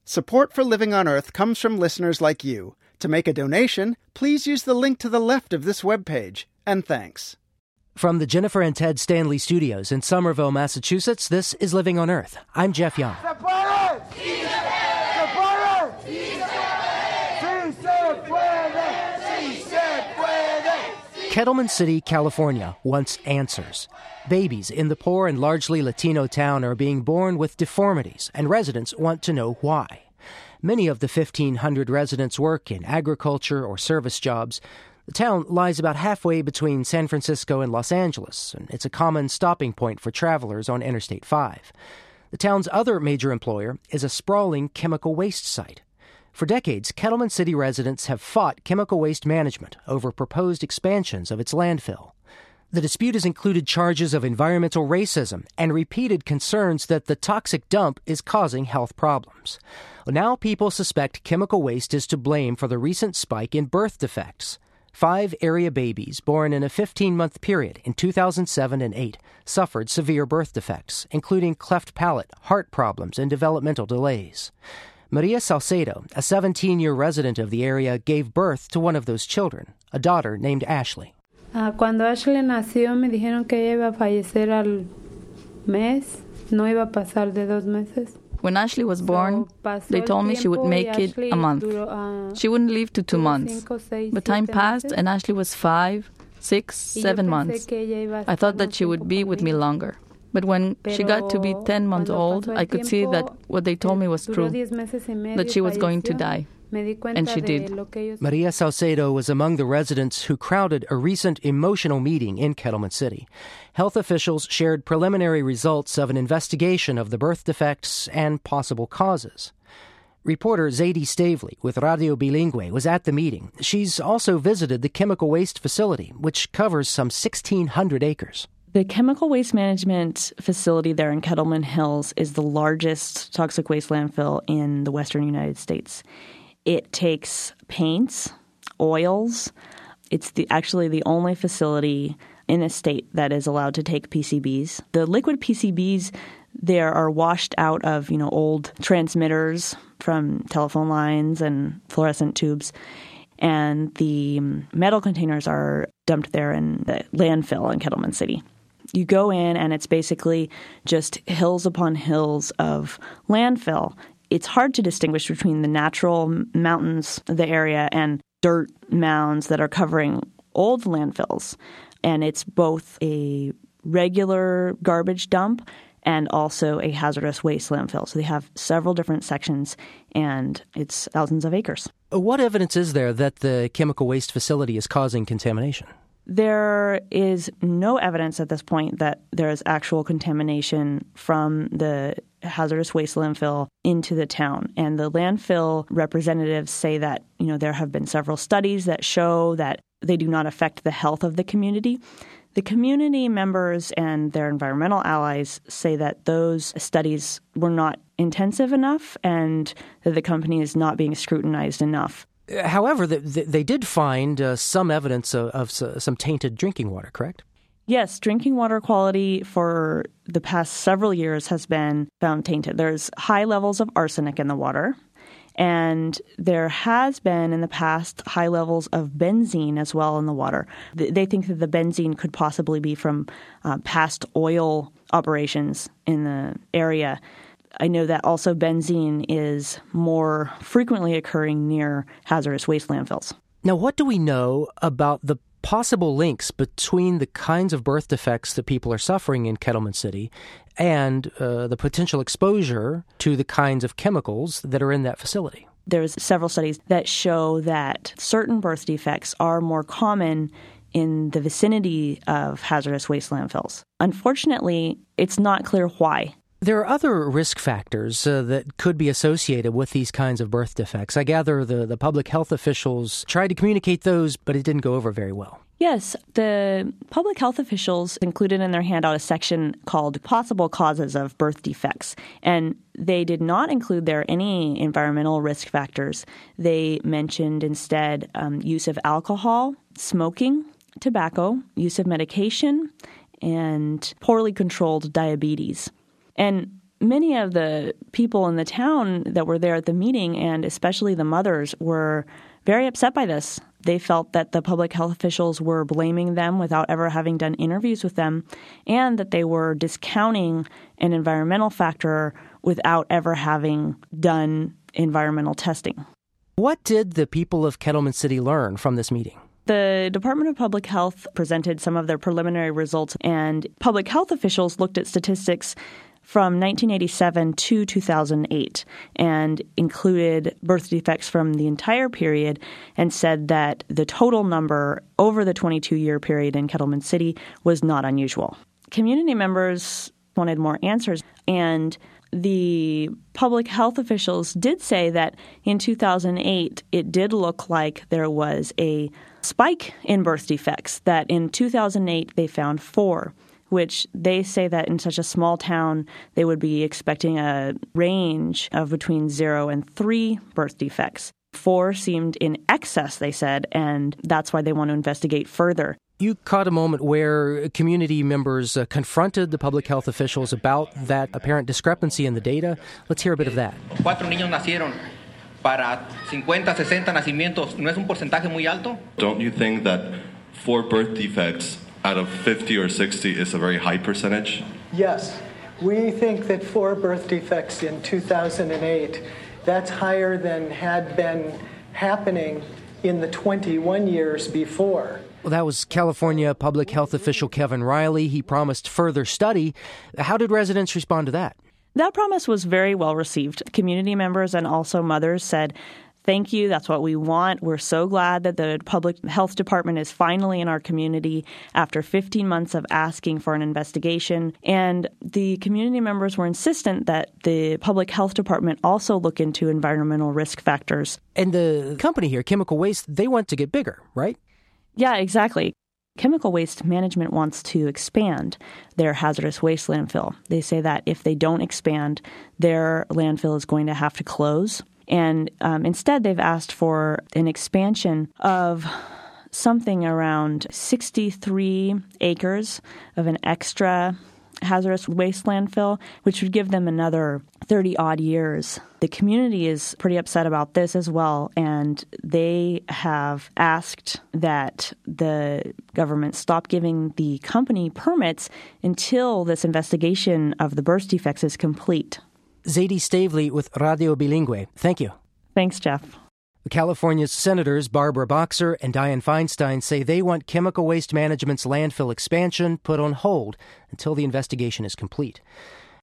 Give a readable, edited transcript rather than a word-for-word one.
Support for Living on Earth comes from listeners like you. To make a donation, please use the link to the left of this webpage. And thanks. From the Jennifer and Ted Stanley Studios in Somerville, Massachusetts, this is Living on Earth. I'm Jeff Young. Kettleman City, California wants answers. Babies in the poor and largely Latino town are being born with deformities, and residents want to know why. Many of the 1,500 residents work in agriculture or service jobs. The town lies about halfway between San Francisco and Los Angeles, and it's a common stopping point for travelers on Interstate 5. The town's other major employer is a sprawling chemical waste site. For decades, Kettleman City residents have fought chemical waste management over proposed expansions of its landfill. The dispute has included charges of environmental racism and repeated concerns that the toxic dump is causing health problems. Well, now people suspect chemical waste is to blame for the recent spike in birth defects. 5 area babies born in a 15-month period in 2007 and 2008 suffered severe birth defects, including cleft palate, heart problems, and developmental delays. Maria Salcedo, a 17-year resident of the area, gave birth to one of those children, a daughter named Ashley. Cuando Ashley nació, me dijeron que ella iba a fallecer al mes, no iba a pasar de 2 meses. When Ashley was born, they told me she would make it a month. She wouldn't live to 2 months. But time passed and Ashley was 5, 6, 7 months. I thought that she would be with me longer. But when she got to be 10 months old, I could see that what they told me was true, that she was going to die. And she did. Maria Salcedo was among the residents who crowded a recent emotional meeting in Kettleman City. Health officials shared preliminary results of an investigation of the birth defects and possible causes. Reporter Zadie Stavely with Radio Bilingüe was at the meeting. She's also visited the chemical waste facility, which covers some 1,600 acres. The chemical waste management facility there in Kettleman Hills is the largest toxic waste landfill in the western United States. It takes paints, oils. It's actually the only facility in the state that is allowed to take PCBs. The liquid PCBs there are washed out of, old transmitters from telephone lines and fluorescent tubes. And the metal containers are dumped there in the landfill in Kettleman City. You go in and it's basically just hills upon hills of landfill. It's hard to distinguish between the natural mountains of the area and dirt mounds that are covering old landfills. And it's both a regular garbage dump and also a hazardous waste landfill. So they have several different sections, and it's thousands of acres. What evidence is there that the chemical waste facility is causing contamination? There is no evidence at this point that there is actual contamination from the hazardous waste landfill into the town. And the landfill representatives say that, there have been several studies that show that they do not affect the health of the community. The community members and their environmental allies say that those studies were not intensive enough and that the company is not being scrutinized enough. However, they did find some evidence of some tainted drinking water, correct? Yes, drinking water quality for the past several years has been found tainted. There's high levels of arsenic in the water, and there has been in the past high levels of benzene as well in the water. They think that the benzene could possibly be from past oil operations in the area. I know that also benzene is more frequently occurring near hazardous waste landfills. Now, what do we know about the possible links between the kinds of birth defects that people are suffering in Kettleman City and the potential exposure to the kinds of chemicals that are in that facility? There's several studies that show that certain birth defects are more common in the vicinity of hazardous waste landfills. Unfortunately, it's not clear why. There are other risk factors that could be associated with these kinds of birth defects. I gather the public health officials tried to communicate those, but it didn't go over very well. Yes, the public health officials included in their handout a section called Possible Causes of Birth Defects, and they did not include there any environmental risk factors. They mentioned instead use of alcohol, smoking, tobacco, use of medication, and poorly controlled diabetes. And many of the people in the town that were there at the meeting, and especially the mothers, were very upset by this. They felt that the public health officials were blaming them without ever having done interviews with them, and that they were discounting an environmental factor without ever having done environmental testing. What did the people of Kettleman City learn from this meeting? The Department of Public Health presented some of their preliminary results, and public health officials looked at statistics from 1987 to 2008 and included birth defects from the entire period and said that the total number over the 22-year period in Kettleman City was not unusual. Community members wanted more answers, and the public health officials did say that in 2008 it did look like there was a spike in birth defects, that in 2008 they found 4, which they say that in such a small town they would be expecting a range of between 0 and 3 birth defects. 4 seemed in excess, they said, and that's why they want to investigate further. You caught a moment where community members confronted the public health officials about that apparent discrepancy in the data. Let's hear a bit of that. 4 niños nacieron para 50, 60 nacimientos. ¿No es un porcentaje muy alto? Don't you think that 4 birth defects out of 50 or 60 is a very high percentage? Yes. We think that 4 birth defects in 2008, that's higher than had been happening in the 21 years before. Well, that was California public health official Kevin Riley. He promised further study. How did residents respond to that? That promise was very well received. Community members and also mothers said, "Thank you. That's what we want. We're so glad that the public health department is finally in our community after 15 months of asking for an investigation." And the community members were insistent that the public health department also look into environmental risk factors. And the company here, Chemical Waste, they want to get bigger, right? Yeah, exactly. Chemical Waste Management wants to expand their hazardous waste landfill. They say that if they don't expand, their landfill is going to have to close. And instead, they've asked for an expansion of something around 63 acres of an extra hazardous waste landfill, which would give them another 30-odd years. The community is pretty upset about this as well, and they have asked that the government stop giving the company permits until this investigation of the birth defects is complete. Zadie Stavely with Radio Bilingüe. Thank you. Thanks, Jeff. California's Senators Barbara Boxer and Dianne Feinstein say they want Chemical Waste Management's landfill expansion put on hold until the investigation is complete.